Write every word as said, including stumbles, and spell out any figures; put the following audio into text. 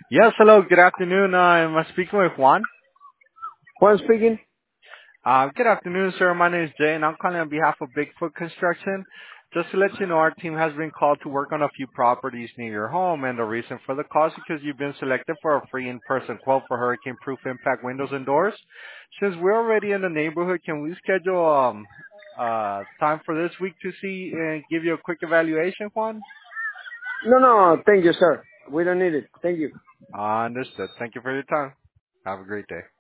Yes, hello, good afternoon. Uh, I'm speaking with Juan. Juan speaking. Uh, good afternoon, sir. My name is Jay, and I'm calling on behalf of Bigfoot Construction. Just to let you know, our team has been called to work on a few properties near your home, and the reason for the call is because you've been selected for a free in-person quote for hurricane-proof impact windows and doors. Since we're already in the neighborhood, can we schedule um uh time for this week to see and give you a quick evaluation, Juan? No, no, thank you, sir. We don't need it. Thank you. Uh, understood. Thank you for your time. Have a great day.